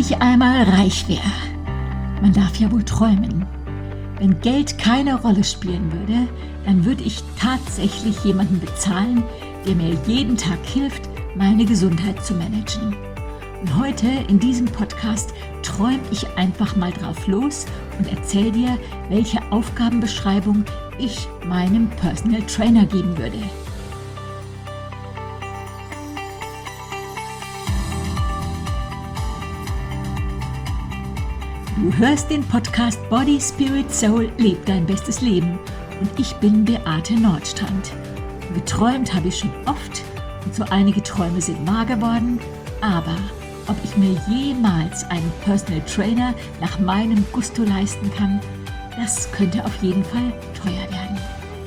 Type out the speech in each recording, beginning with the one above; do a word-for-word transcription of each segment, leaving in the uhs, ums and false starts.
ich einmal reich wäre. Man darf ja wohl träumen. Wenn Geld keine Rolle spielen würde, dann würde ich tatsächlich jemanden bezahlen, der mir jeden Tag hilft, meine Gesundheit zu managen. Und heute in diesem Podcast träume ich einfach mal drauf los und erzähle dir, welche Aufgabenbeschreibung ich meinem Personal Trainer geben würde. Du hörst den Podcast Body, Spirit, Soul, leb dein bestes Leben und ich bin Beate Nordstrand. Geträumt habe ich schon oft und so einige Träume sind wahr geworden, aber ob ich mir jemals einen Personal Trainer nach meinem Gusto leisten kann, das könnte auf jeden Fall teuer werden.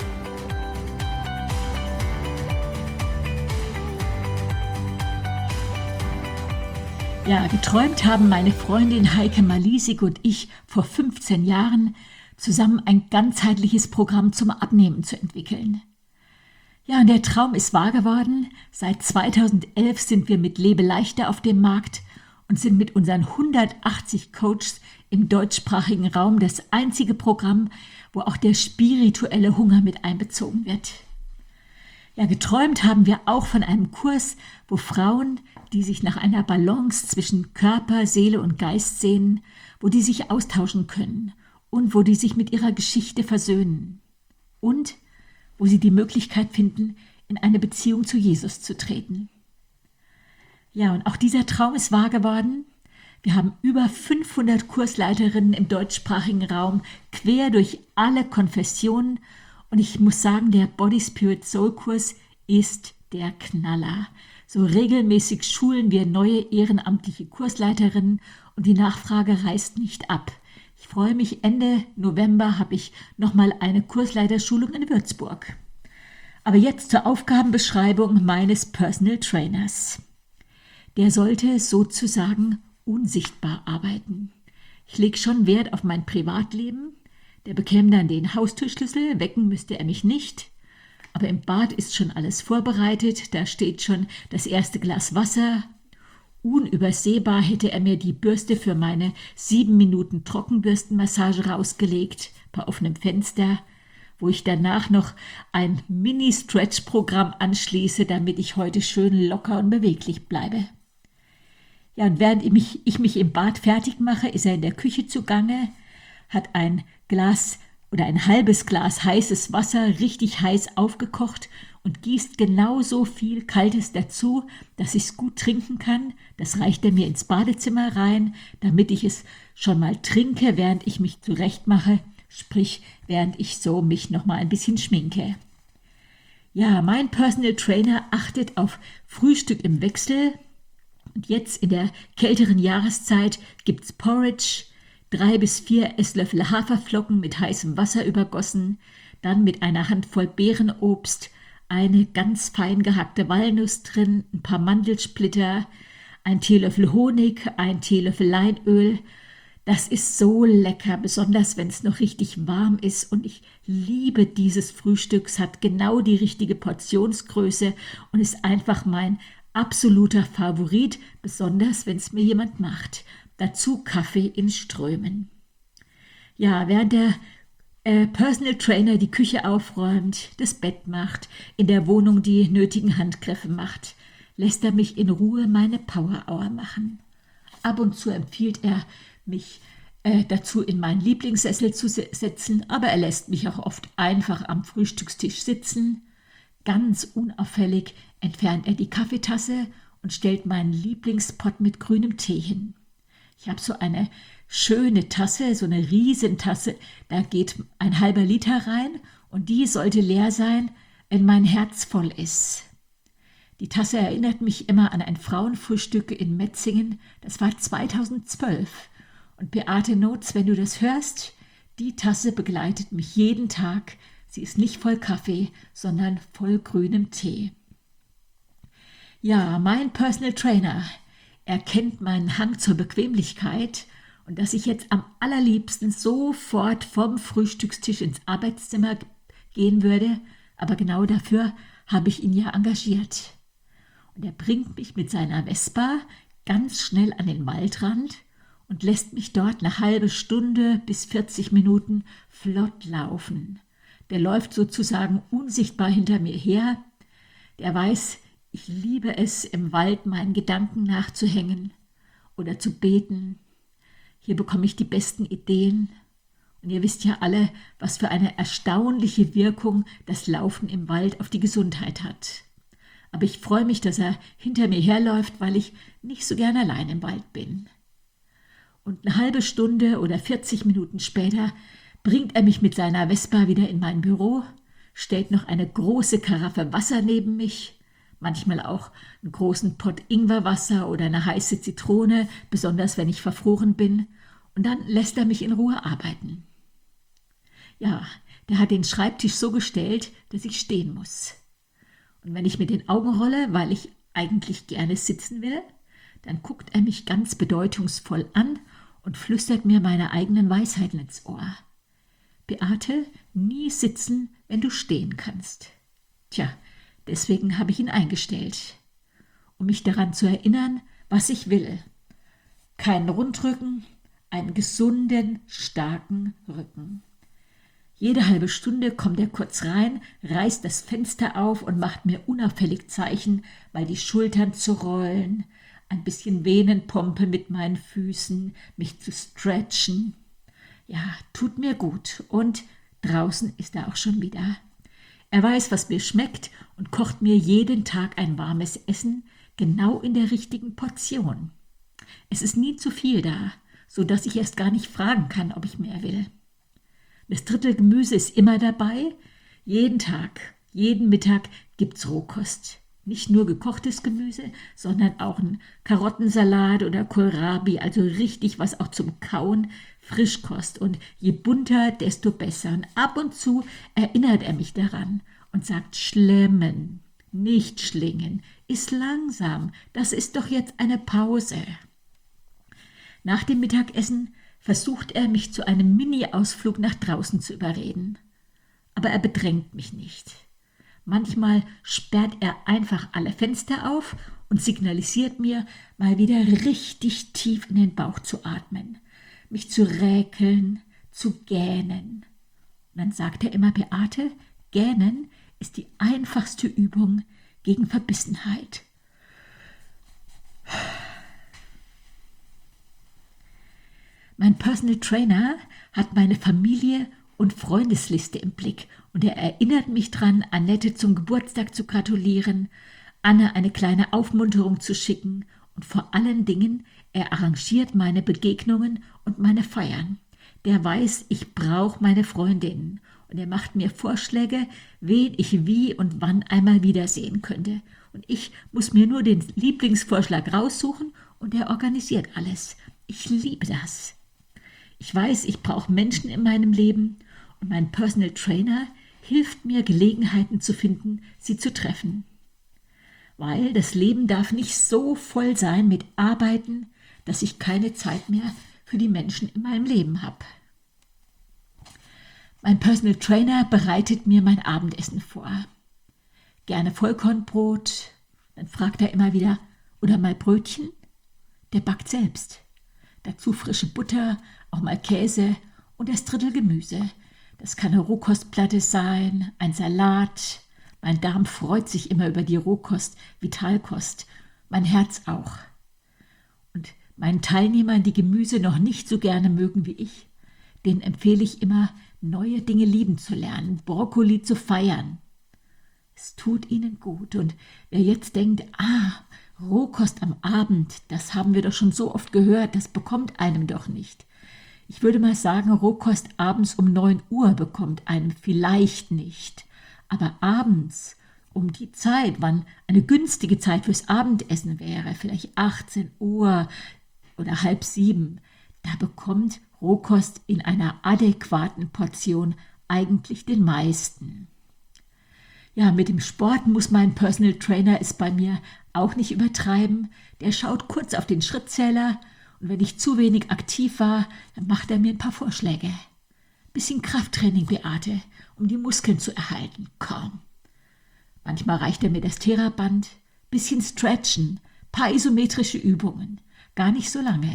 Ja, geträumt haben meine Freundin Heike Malisig und ich vor fünfzehn Jahren, zusammen ein ganzheitliches Programm zum Abnehmen zu entwickeln. Ja, und der Traum ist wahr geworden. Seit zweitausendelf sind wir mit Lebe leichter auf dem Markt und sind mit unseren hundertachtzig Coaches im deutschsprachigen Raum das einzige Programm, wo auch der spirituelle Hunger mit einbezogen wird. Ja, geträumt haben wir auch von einem Kurs, wo Frauen, die sich nach einer Balance zwischen Körper, Seele und Geist sehnen, wo die sich austauschen können und wo die sich mit ihrer Geschichte versöhnen und wo sie die Möglichkeit finden, in eine Beziehung zu Jesus zu treten. Ja, und auch dieser Traum ist wahr geworden. Wir haben über fünfhundert Kursleiterinnen im deutschsprachigen Raum, quer durch alle Konfessionen. Und ich muss sagen, der Body, Spirit, Soul Kurs ist der Knaller. So regelmäßig schulen wir neue ehrenamtliche Kursleiterinnen und die Nachfrage reißt nicht ab. Ich freue mich, Ende November habe ich nochmal eine Kursleiterschulung in Würzburg. Aber jetzt zur Aufgabenbeschreibung meines Personal Trainers. Der sollte sozusagen unsichtbar arbeiten. Ich lege schon Wert auf mein Privatleben. Der bekäme dann den Haustürschlüssel, wecken müsste er mich nicht. Aber im Bad ist schon alles vorbereitet, da steht schon das erste Glas Wasser. Unübersehbar hätte er mir die Bürste für meine sieben Minuten Trockenbürstenmassage rausgelegt, bei offenem Fenster, wo ich danach noch ein Mini-Stretch-Programm anschließe, damit ich heute schön locker und beweglich bleibe. Ja, und während ich mich, ich mich im Bad fertig mache, ist er in der Küche zugange, hat ein Glas oder ein halbes Glas heißes Wasser richtig heiß aufgekocht und gießt genauso viel Kaltes dazu, dass ich es gut trinken kann. Das reicht er mir ins Badezimmer rein, damit ich es schon mal trinke, während ich mich zurechtmache, sprich, während ich so mich noch mal ein bisschen schminke. Ja, mein Personal Trainer achtet auf Frühstück im Wechsel und jetzt in der kälteren Jahreszeit gibt's Porridge, drei bis vier Esslöffel Haferflocken mit heißem Wasser übergossen, dann mit einer Handvoll Beerenobst, eine ganz fein gehackte Walnuss drin, ein paar Mandelsplitter, ein Teelöffel Honig, ein Teelöffel Leinöl. Das ist so lecker, besonders wenn es noch richtig warm ist und ich liebe dieses Frühstück. Es hat genau die richtige Portionsgröße und ist einfach mein absoluter Favorit, besonders wenn es mir jemand macht. Dazu Kaffee in Strömen. Ja, während der äh, Personal Trainer die Küche aufräumt, das Bett macht, in der Wohnung die nötigen Handgriffe macht, lässt er mich in Ruhe meine Power Hour machen. Ab und zu empfiehlt er mich äh, dazu, in meinen Lieblingssessel zu setzen, aber er lässt mich auch oft einfach am Frühstückstisch sitzen. Ganz unauffällig entfernt er die Kaffeetasse und stellt meinen Lieblingspott mit grünem Tee hin. Ich habe so eine schöne Tasse, so eine Riesentasse, da geht ein halber Liter rein und die sollte leer sein, wenn mein Herz voll ist. Die Tasse erinnert mich immer an ein Frauenfrühstück in Metzingen, das war zweitausendzwölf. Und Beate Notes, wenn du das hörst, die Tasse begleitet mich jeden Tag. Sie ist nicht voll Kaffee, sondern voll grünem Tee. Ja, mein Personal Trainer, er kennt meinen Hang zur Bequemlichkeit und dass ich jetzt am allerliebsten sofort vom Frühstückstisch ins Arbeitszimmer gehen würde, aber genau dafür habe ich ihn ja engagiert. Und er bringt mich mit seiner Vespa ganz schnell an den Waldrand und lässt mich dort eine halbe Stunde bis vierzig Minuten flott laufen. Der läuft sozusagen unsichtbar hinter mir her. Der weiß, ich liebe es, im Wald meinen Gedanken nachzuhängen oder zu beten. Hier bekomme ich die besten Ideen. Und ihr wisst ja alle, was für eine erstaunliche Wirkung das Laufen im Wald auf die Gesundheit hat. Aber ich freue mich, dass er hinter mir herläuft, weil ich nicht so gern allein im Wald bin. Und eine halbe Stunde oder vierzig Minuten später bringt er mich mit seiner Vespa wieder in mein Büro, stellt noch eine große Karaffe Wasser neben mich, manchmal auch einen großen Pott Ingwerwasser oder eine heiße Zitrone, besonders wenn ich verfroren bin, und dann lässt er mich in Ruhe arbeiten. Ja, der hat den Schreibtisch so gestellt, dass ich stehen muss. Und wenn ich mit den Augen rolle, weil ich eigentlich gerne sitzen will, dann guckt er mich ganz bedeutungsvoll an und flüstert mir meine eigenen Weisheiten ins Ohr. Beate, nie sitzen, wenn du stehen kannst. Tja, deswegen habe ich ihn eingestellt, um mich daran zu erinnern, was ich will. Keinen Rundrücken, einen gesunden, starken Rücken. Jede halbe Stunde kommt er kurz rein, reißt das Fenster auf und macht mir unauffällig Zeichen, mal die Schultern zu rollen, ein bisschen Venenpompe mit meinen Füßen, mich zu stretchen. Ja, tut mir gut. Und draußen ist er auch schon wieder. Er weiß, was mir schmeckt und kocht mir jeden Tag ein warmes Essen, genau in der richtigen Portion. Es ist nie zu viel da, so dass ich erst gar nicht fragen kann, ob ich mehr will. Das Drittel Gemüse ist immer dabei. Jeden Tag, jeden Mittag gibt's Rohkost. Nicht nur gekochtes Gemüse, sondern auch ein Karottensalat oder Kohlrabi, also richtig was auch zum Kauen, Frischkost. Und je bunter, desto besser. Und ab und zu erinnert er mich daran und sagt, schlemmen, nicht schlingen, iss langsam, das ist doch jetzt eine Pause. Nach dem Mittagessen versucht er, mich zu einem Mini-Ausflug nach draußen zu überreden. Aber er bedrängt mich nicht. Manchmal sperrt er einfach alle Fenster auf und signalisiert mir, mal wieder richtig tief in den Bauch zu atmen, mich zu räkeln, zu gähnen. Und dann sagt er immer, Beate, gähnen ist die einfachste Übung gegen Verbissenheit. Mein Personal Trainer hat meine Familie und Freundesliste im Blick und er erinnert mich dran, Annette zum Geburtstag zu gratulieren, Anne eine kleine Aufmunterung zu schicken und vor allen Dingen, er arrangiert meine Begegnungen und meine Feiern. Der weiß, ich brauche meine Freundinnen und er macht mir Vorschläge, wen ich wie und wann einmal wiedersehen könnte. Und ich muss mir nur den Lieblingsvorschlag raussuchen und er organisiert alles. Ich liebe das. Ich weiß, ich brauche Menschen in meinem Leben und mein Personal Trainer hilft mir, Gelegenheiten zu finden, sie zu treffen. Weil das Leben darf nicht so voll sein mit Arbeiten, dass ich keine Zeit mehr für die Menschen in meinem Leben habe. Mein Personal Trainer bereitet mir mein Abendessen vor. Gerne Vollkornbrot, dann fragt er immer wieder, oder mal Brötchen? Der backt selbst. Dazu frische Butter, auch mal Käse und das Drittel Gemüse. Das kann eine Rohkostplatte sein, ein Salat. Mein Darm freut sich immer über die Rohkost, Vitalkost. Mein Herz auch. Und meinen Teilnehmern, die Gemüse noch nicht so gerne mögen wie ich, denen empfehle ich immer, neue Dinge lieben zu lernen, Brokkoli zu feiern. Es tut ihnen gut. Und wer jetzt denkt, ah, Rohkost am Abend, das haben wir doch schon so oft gehört, das bekommt einem doch nicht. Ich würde mal sagen, Rohkost abends um neun Uhr bekommt einem vielleicht nicht. Aber abends, um die Zeit, wann eine günstige Zeit fürs Abendessen wäre, vielleicht achtzehn Uhr oder halb sieben, da bekommt Rohkost in einer adäquaten Portion eigentlich den meisten. Ja, mit dem Sport muss mein Personal Trainer es bei mir auch nicht übertreiben. Der schaut kurz auf den Schrittzähler und wenn ich zu wenig aktiv war, dann macht er mir ein paar Vorschläge. Bisschen Krafttraining, Beate, um die Muskeln zu erhalten. Komm. Manchmal reicht er mir das Theraband, bisschen Stretchen, paar isometrische Übungen. Gar nicht so lange,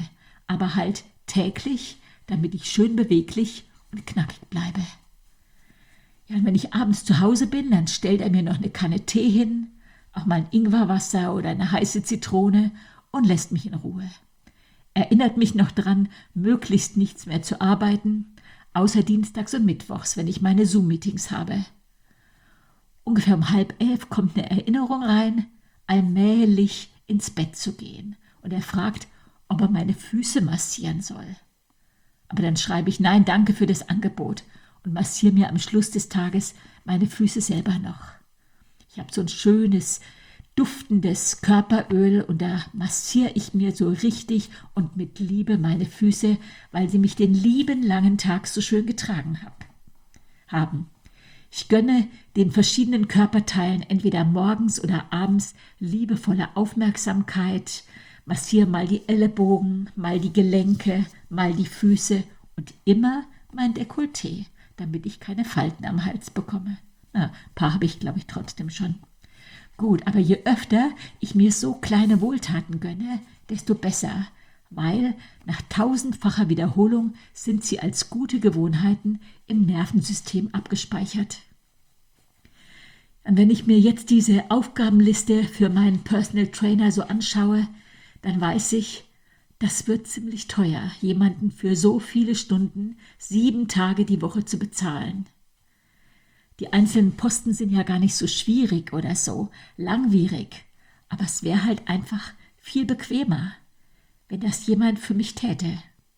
aber halt täglich, damit ich schön beweglich und knackig bleibe. Ja, und wenn ich abends zu Hause bin, dann stellt er mir noch eine Kanne Tee hin, auch mal ein Ingwerwasser oder eine heiße Zitrone und lässt mich in Ruhe. Erinnert mich noch dran, möglichst nichts mehr zu arbeiten, außer dienstags und mittwochs, wenn ich meine Zoom-Meetings habe. Ungefähr um halb elf kommt eine Erinnerung rein, allmählich ins Bett zu gehen. Und er fragt, ob er meine Füße massieren soll. Aber dann schreibe ich, nein, danke für das Angebot und massiere mir am Schluss des Tages meine Füße selber noch. Ich habe so ein schönes, duftendes Körperöl und da massiere ich mir so richtig und mit Liebe meine Füße, weil sie mich den lieben langen Tag so schön getragen hab, haben. Ich gönne den verschiedenen Körperteilen entweder morgens oder abends liebevolle Aufmerksamkeit, massiere mal die Ellenbogen, mal die Gelenke, mal die Füße und immer mein Dekolleté, damit ich keine Falten am Hals bekomme. Na, ein paar habe ich, glaube ich, trotzdem schon. Gut, aber je öfter ich mir so kleine Wohltaten gönne, desto besser, weil nach tausendfacher Wiederholung sind sie als gute Gewohnheiten im Nervensystem abgespeichert. Und wenn ich mir jetzt diese Aufgabenliste für meinen Personal Trainer so anschaue, dann weiß ich, das wird ziemlich teuer, jemanden für so viele Stunden, sieben Tage die Woche zu bezahlen. Die einzelnen Posten sind ja gar nicht so schwierig oder so langwierig, aber es wäre halt einfach viel bequemer, wenn das jemand für mich täte.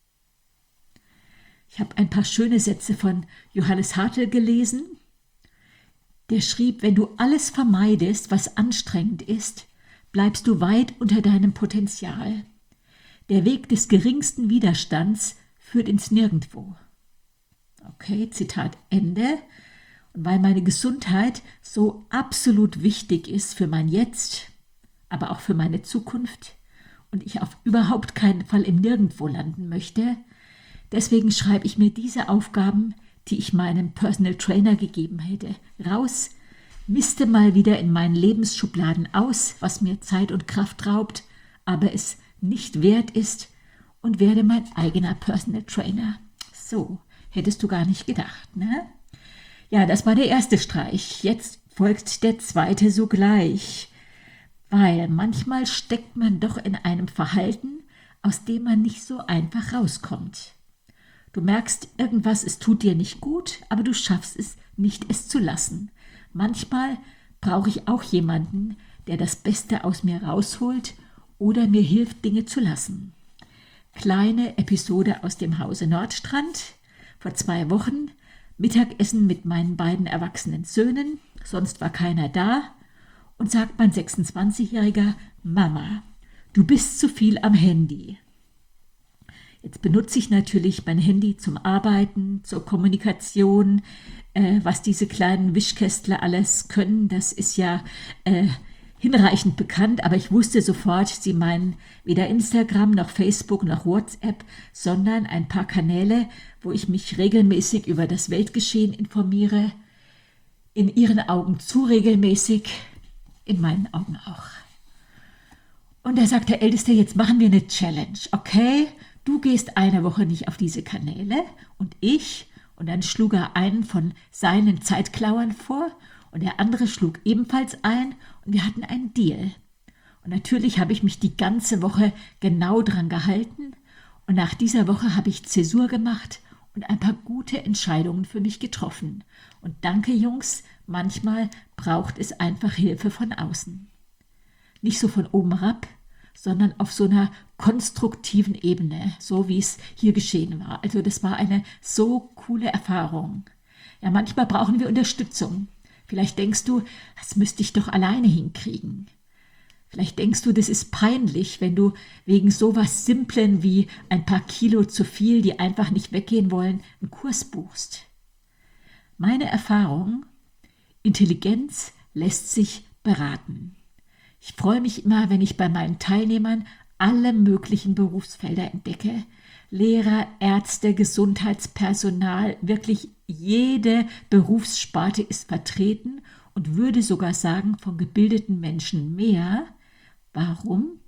Ich habe ein paar schöne Sätze von Johannes Hartl gelesen. Der schrieb, wenn du alles vermeidest, was anstrengend ist, bleibst du weit unter deinem Potenzial. Der Weg des geringsten Widerstands führt ins Nirgendwo. Okay, Zitat Ende. Und weil meine Gesundheit so absolut wichtig ist für mein Jetzt, aber auch für meine Zukunft und ich auf überhaupt keinen Fall im Nirgendwo landen möchte, deswegen schreibe ich mir diese Aufgaben, die ich meinem Personal Trainer gegeben hätte, raus, misste mal wieder in meinen Lebensschubladen aus, was mir Zeit und Kraft raubt, aber es nicht wert ist und werde mein eigener Personal Trainer. So, hättest du gar nicht gedacht, ne? Ja, das war der erste Streich. Jetzt folgt der zweite sogleich. Weil manchmal steckt man doch in einem Verhalten, aus dem man nicht so einfach rauskommt. Du merkst irgendwas, es tut dir nicht gut, aber du schaffst es nicht, es zu lassen. Manchmal brauche ich auch jemanden, der das Beste aus mir rausholt oder mir hilft, Dinge zu lassen. Kleine Episode aus dem Hause Nordstrand. Vor zwei Wochen Mittagessen mit meinen beiden erwachsenen Söhnen, sonst war keiner da, und sagt mein sechsundzwanzigjähriger, Mama, du bist zu viel am Handy. Jetzt benutze ich natürlich mein Handy zum Arbeiten, zur Kommunikation, äh, was diese kleinen Wischkästler alles können, das ist ja äh, hinreichend bekannt, aber ich wusste sofort, sie meinen weder Instagram noch Facebook noch WhatsApp, sondern ein paar Kanäle, wo ich mich regelmäßig über das Weltgeschehen informiere, in ihren Augen zu regelmäßig, in meinen Augen auch. Und da sagt der Älteste, jetzt machen wir eine Challenge, okay? Du gehst eine Woche nicht auf diese Kanäle und ich, und dann schlug er einen von seinen Zeitklauern vor und der andere schlug ebenfalls ein und wir hatten einen Deal. Und natürlich habe ich mich die ganze Woche genau dran gehalten und nach dieser Woche habe ich Zäsur gemacht und ein paar gute Entscheidungen für mich getroffen. Und danke, Jungs, manchmal braucht es einfach Hilfe von außen. Nicht so von oben herab, sondern auf so einer konstruktiven Ebene, so wie es hier geschehen war. Also das war eine so coole Erfahrung. Ja, manchmal brauchen wir Unterstützung. Vielleicht denkst du, das müsste ich doch alleine hinkriegen. Vielleicht denkst du, das ist peinlich, wenn du wegen sowas Simplen wie ein paar Kilo zu viel, die einfach nicht weggehen wollen, einen Kurs buchst. Meine Erfahrung, Intelligenz lässt sich beraten. Ich freue mich immer, wenn ich bei meinen Teilnehmern alle möglichen Berufsfelder entdecke. Lehrer, Ärzte, Gesundheitspersonal, wirklich jede Berufssparte ist vertreten und würde sogar sagen, von gebildeten Menschen mehr. Warum?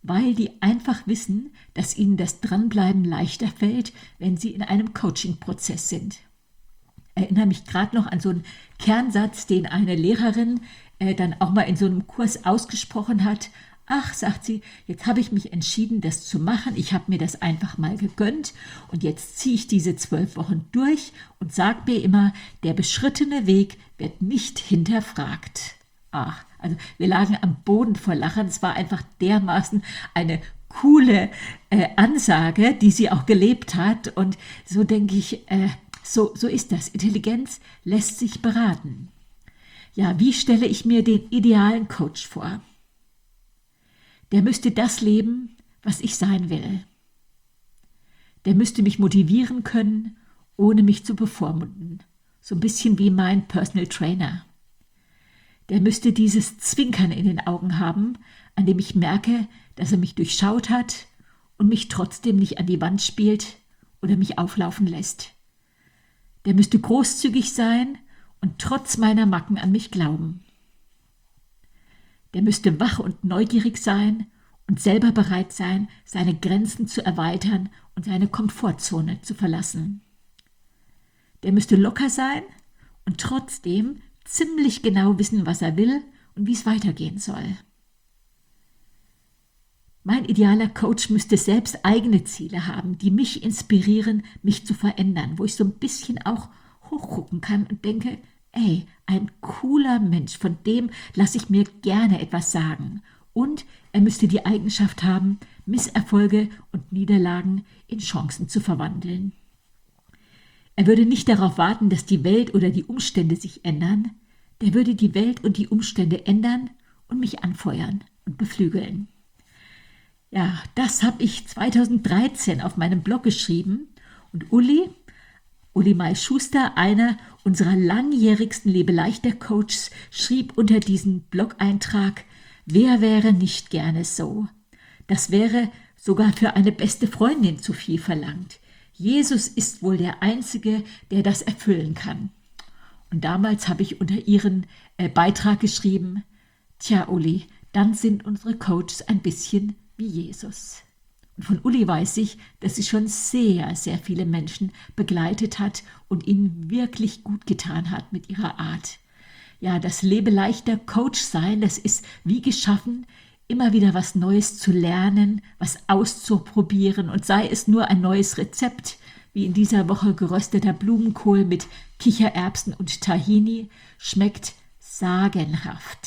weil die einfach wissen, dass ihnen das Dranbleiben leichter fällt, wenn sie in einem Coaching-Prozess sind. Ich erinnere mich gerade noch an so einen Kernsatz, den eine Lehrerin äh, dann auch mal in so einem Kurs ausgesprochen hat. Ach, sagt sie, jetzt habe ich mich entschieden, das zu machen. Ich habe mir das einfach mal gegönnt und jetzt ziehe ich diese zwölf Wochen durch und sage mir immer, der beschrittene Weg wird nicht hinterfragt. Ach, also wir lagen am Boden vor Lachen. Es war einfach dermaßen eine coole äh, Ansage, die sie auch gelebt hat. Und so denke ich, äh, so, so ist das. Intelligenz lässt sich beraten. Ja, wie stelle ich mir den idealen Coach vor? Der müsste das leben, was ich sein will. Der müsste mich motivieren können, ohne mich zu bevormunden. So ein bisschen wie mein Personal Trainer. Der müsste dieses Zwinkern in den Augen haben, an dem ich merke, dass er mich durchschaut hat und mich trotzdem nicht an die Wand spielt oder mich auflaufen lässt. Der müsste großzügig sein und trotz meiner Macken an mich glauben. Der müsste wach und neugierig sein und selber bereit sein, seine Grenzen zu erweitern und seine Komfortzone zu verlassen. Der müsste locker sein und trotzdem ziemlich genau wissen, was er will und wie es weitergehen soll. Mein idealer Coach müsste selbst eigene Ziele haben, die mich inspirieren, mich zu verändern, wo ich so ein bisschen auch hochgucken kann und denke, ey, ein cooler Mensch, von dem lasse ich mir gerne etwas sagen. Und er müsste die Eigenschaft haben, Misserfolge und Niederlagen in Chancen zu verwandeln. Er würde nicht darauf warten, dass die Welt oder die Umstände sich ändern. Der würde die Welt und die Umstände ändern und mich anfeuern und beflügeln. Ja, das habe ich zweitausenddreizehn auf meinem Blog geschrieben und Uli, Uli Mai-Schuster, einer unserer langjährigsten Lebeleichter-Coaches, schrieb unter diesen Blog-Eintrag, wer wäre nicht gerne so? Das wäre sogar für eine beste Freundin zu viel verlangt. Jesus ist wohl der Einzige, der das erfüllen kann. Und damals habe ich unter ihren äh, Beitrag geschrieben, tja Uli, dann sind unsere Coaches ein bisschen wie Jesus. Und von Uli weiß ich, dass sie schon sehr, sehr viele Menschen begleitet hat und ihnen wirklich gut getan hat mit ihrer Art. Ja, das Lebeleichter Coach sein, das ist wie geschaffen, immer wieder was Neues zu lernen, was auszuprobieren und sei es nur ein neues Rezept, wie in dieser Woche gerösteter Blumenkohl mit Kichererbsen und Tahini, schmeckt sagenhaft.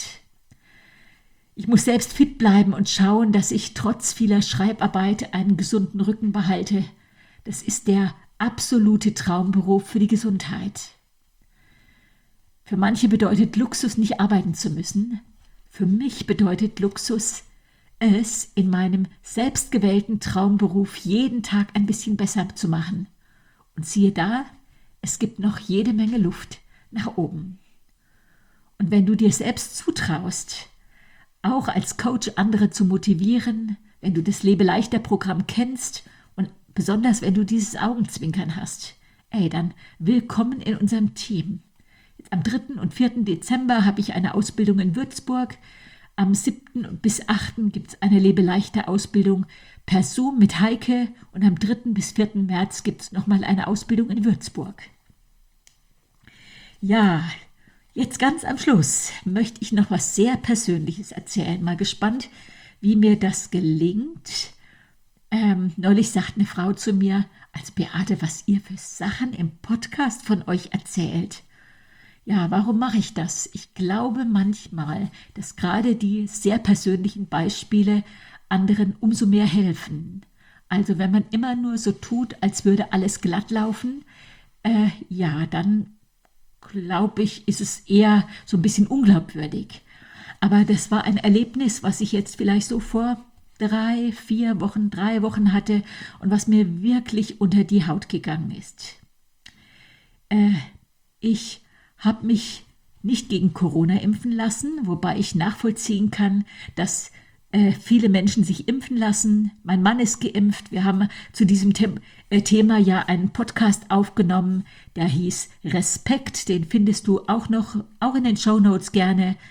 Ich muss selbst fit bleiben und schauen, dass ich trotz vieler Schreibarbeit einen gesunden Rücken behalte. Das ist der absolute Traumberuf für die Gesundheit. Für manche bedeutet Luxus, nicht arbeiten zu müssen. Für mich bedeutet Luxus, es in meinem selbstgewählten Traumberuf jeden Tag ein bisschen besser zu machen. Und siehe da, es gibt noch jede Menge Luft nach oben. Und wenn du dir selbst zutraust, auch als Coach andere zu motivieren, wenn du das Lebeleichter-Programm kennst und besonders wenn du dieses Augenzwinkern hast, ey, dann willkommen in unserem Team. Jetzt am dritten und vierten Dezember habe ich eine Ausbildung in Würzburg. Am siebten bis achten gibt es eine Lebeleichter-Ausbildung per Zoom mit Heike und am dritten bis vierten März gibt es nochmal eine Ausbildung in Würzburg. Ja, jetzt ganz am Schluss möchte ich noch was sehr Persönliches erzählen. Mal gespannt, wie mir das gelingt. Ähm, neulich sagt eine Frau zu mir, als Beate, was ihr für Sachen im Podcast von euch erzählt. Ja, warum mache ich das? Ich glaube manchmal, dass gerade die sehr persönlichen Beispiele anderen umso mehr helfen. Also wenn man immer nur so tut, als würde alles glatt laufen, äh, ja, dann glaube ich, ist es eher so ein bisschen unglaubwürdig. Aber das war ein Erlebnis, was ich jetzt vielleicht so vor drei, vier Wochen, drei Wochen hatte und was mir wirklich unter die Haut gegangen ist. Äh, ich habe mich nicht gegen Corona impfen lassen, wobei ich nachvollziehen kann, dass äh, viele Menschen sich impfen lassen. Mein Mann ist geimpft. Wir haben zu diesem The- äh, Thema ja einen Podcast aufgenommen, der hieß Respekt. Den findest du auch noch, auch in den Shownotes gerne.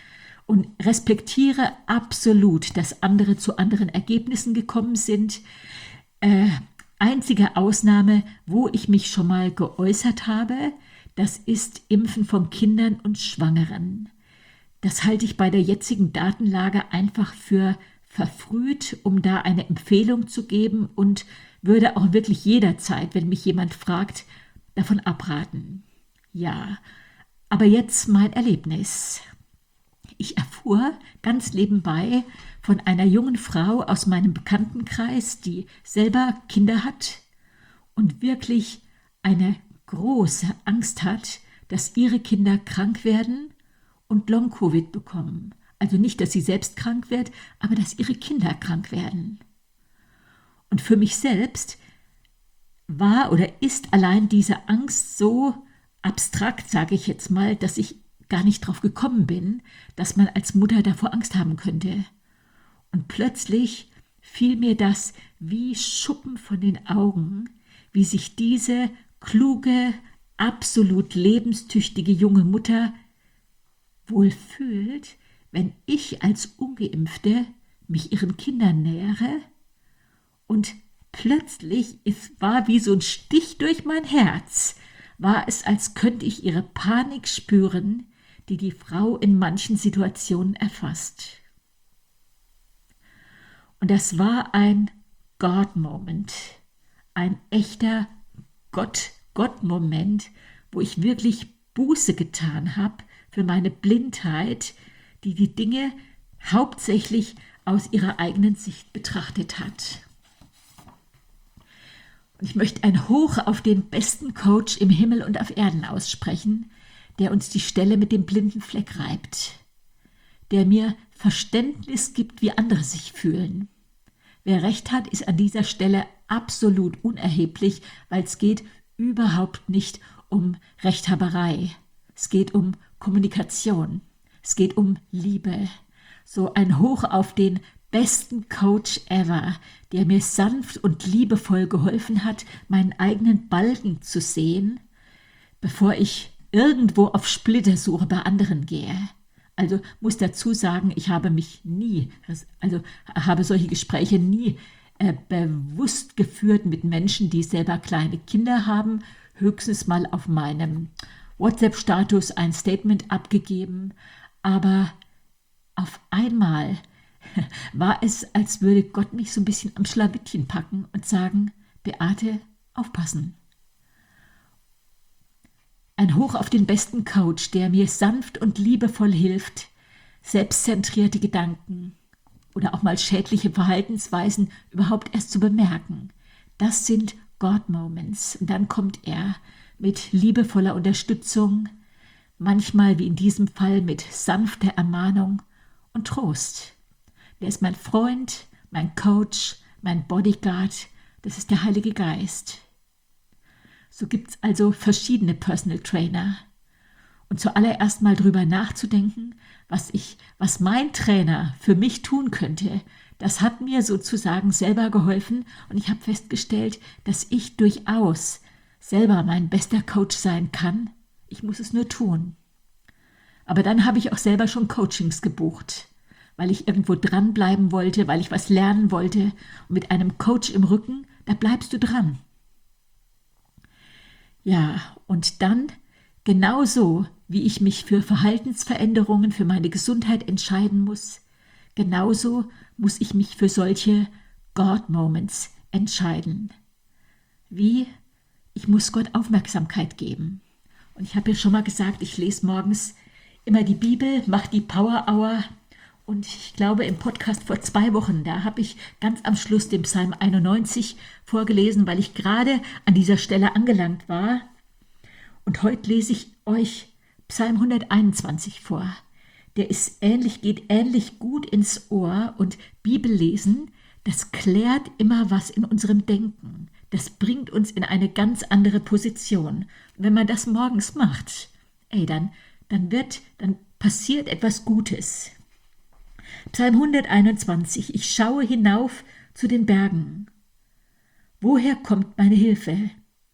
und respektiere absolut, dass andere zu anderen Ergebnissen gekommen sind. Äh, einzige Ausnahme, wo ich mich schon mal geäußert habe, das ist Impfen von Kindern und Schwangeren. Das halte ich bei der jetzigen Datenlage einfach für verfrüht, um da eine Empfehlung zu geben und würde auch wirklich jederzeit, wenn mich jemand fragt, davon abraten. Ja, aber jetzt mein Erlebnis. Ich erfuhr ganz nebenbei von einer jungen Frau aus meinem Bekanntenkreis, die selber Kinder hat und wirklich eine große Angst hat, dass ihre Kinder krank werden und Long-Covid bekommen. Also nicht, dass sie selbst krank wird, aber dass ihre Kinder krank werden. Und für mich selbst war oder ist allein diese Angst so abstrakt, sage ich jetzt mal, dass ich gar nicht drauf gekommen bin, dass man als Mutter davor Angst haben könnte. Und plötzlich fiel mir das wie Schuppen von den Augen, wie sich diese kluge, absolut lebenstüchtige junge Mutter wohl fühlt, wenn ich als Ungeimpfte mich ihren Kindern nähere. Und plötzlich, es war wie so ein Stich durch mein Herz, war es, als könnte ich ihre Panik spüren, die die Frau in manchen Situationen erfasst. Und das war ein God-Moment, ein echter Gott-Gott-Moment, wo ich wirklich Buße getan habe für meine Blindheit, die die Dinge hauptsächlich aus ihrer eigenen Sicht betrachtet hat. Und ich möchte ein Hoch auf den besten Coach im Himmel und auf Erden aussprechen, der uns die Stelle mit dem blinden Fleck reibt, der mir Verständnis gibt, wie andere sich fühlen. Wer recht hat, ist an dieser Stelle absolut unerheblich, weil es geht überhaupt nicht um Rechthaberei. Es geht um Kommunikation. Es geht um Liebe. So ein Hoch auf den besten Coach ever, der mir sanft und liebevoll geholfen hat, meinen eigenen Balken zu sehen, bevor ich irgendwo auf Splittersuche bei anderen gehe. Also muss dazu sagen, ich habe mich nie, also habe solche Gespräche nie äh, bewusst geführt mit Menschen, die selber kleine Kinder haben, höchstens mal auf meinem WhatsApp-Status ein Statement abgegeben, aber auf einmal war es, als würde Gott mich so ein bisschen am Schlawittchen packen und sagen, Beate, aufpassen. Ein Hoch auf den besten Coach, der mir sanft und liebevoll hilft, selbstzentrierte Gedanken oder auch mal schädliche Verhaltensweisen überhaupt erst zu bemerken. Das sind God-Moments. Und dann kommt er mit liebevoller Unterstützung, manchmal wie in diesem Fall mit sanfter Ermahnung und Trost. Der ist mein Freund, mein Coach, mein Bodyguard, das ist der Heilige Geist. So gibt es also verschiedene Personal Trainer. Und zuallererst mal drüber nachzudenken, was ich, was mein Trainer für mich tun könnte, das hat mir sozusagen selber geholfen und ich habe festgestellt, dass ich durchaus selber mein bester Coach sein kann. Ich muss es nur tun. Aber dann habe ich auch selber schon Coachings gebucht, weil ich irgendwo dranbleiben wollte, weil ich was lernen wollte. Und mit einem Coach im Rücken, da bleibst du dran. Ja, und dann genauso, wie ich mich für Verhaltensveränderungen, für meine Gesundheit entscheiden muss, genauso muss ich mich für solche God-Moments entscheiden. Wie? Ich muss Gott Aufmerksamkeit geben. Und ich habe ja schon mal gesagt, ich lese morgens immer die Bibel, mache die Power Hour. Und ich glaube, im Podcast vor zwei Wochen, da habe ich ganz am Schluss den Psalm einundneunzig vorgelesen, weil ich gerade an dieser Stelle angelangt war. Und heute lese ich euch Psalm hunderteinundzwanzig vor. Der ist ähnlich, geht ähnlich gut ins Ohr und Bibellesen, das klärt immer was in unserem Denken. Das bringt uns in eine ganz andere Position. Und wenn man das morgens macht, ey, dann, dann wird, dann passiert etwas Gutes. Psalm hunderteinundzwanzig. Ich schaue hinauf zu den Bergen. Woher kommt meine Hilfe?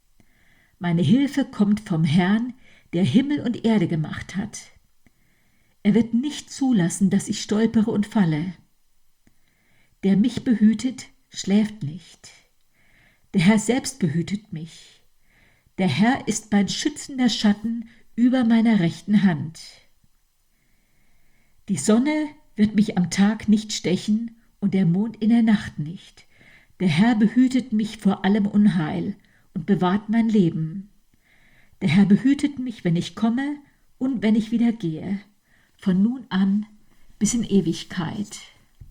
Meine Hilfe kommt vom Herrn, der Himmel und Erde gemacht hat. Er wird nicht zulassen, dass ich stolpere und falle. Der mich behütet, schläft nicht. Der Herr selbst behütet mich. Der Herr ist mein schützender Schatten über meiner rechten Hand. Die Sonne wird mich am Tag nicht stechen und der Mond in der Nacht nicht. Der Herr behütet mich vor allem Unheil und bewahrt mein Leben. Der Herr behütet mich, wenn ich komme und wenn ich wieder gehe, von nun an bis in Ewigkeit.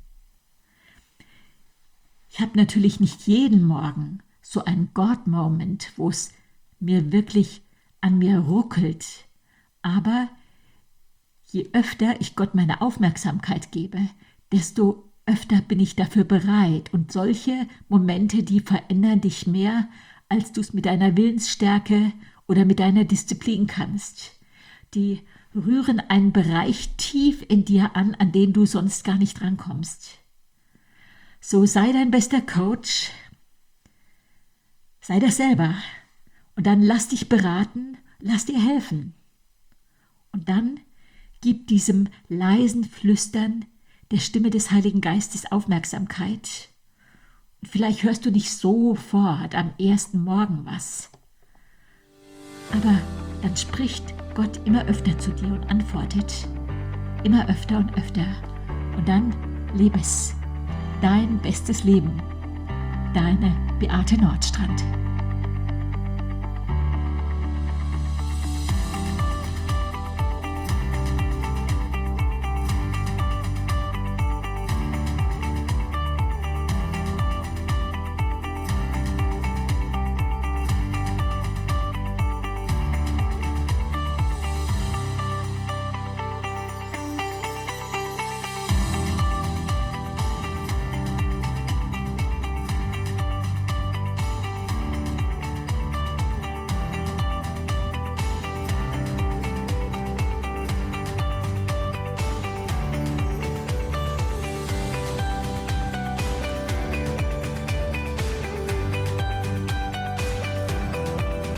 Ich habe natürlich nicht jeden Morgen so einen God-Moment, wo es mir wirklich an mir ruckelt, aber je öfter ich Gott meine Aufmerksamkeit gebe, desto öfter bin ich dafür bereit. Und solche Momente, die verändern dich mehr, als du es mit deiner Willensstärke oder mit deiner Disziplin kannst. Die rühren einen Bereich tief in dir an, an den du sonst gar nicht rankommst. So sei dein bester Coach, sei das selber. Und dann lass dich beraten, lass dir helfen. Und dann gib diesem leisen Flüstern der Stimme des Heiligen Geistes Aufmerksamkeit. Und vielleicht hörst du nicht sofort am ersten Morgen was. Aber dann spricht Gott immer öfter zu dir und antwortet. Immer öfter und öfter. Und dann lebe es. Dein bestes Leben. Deine Beate Nordstrand.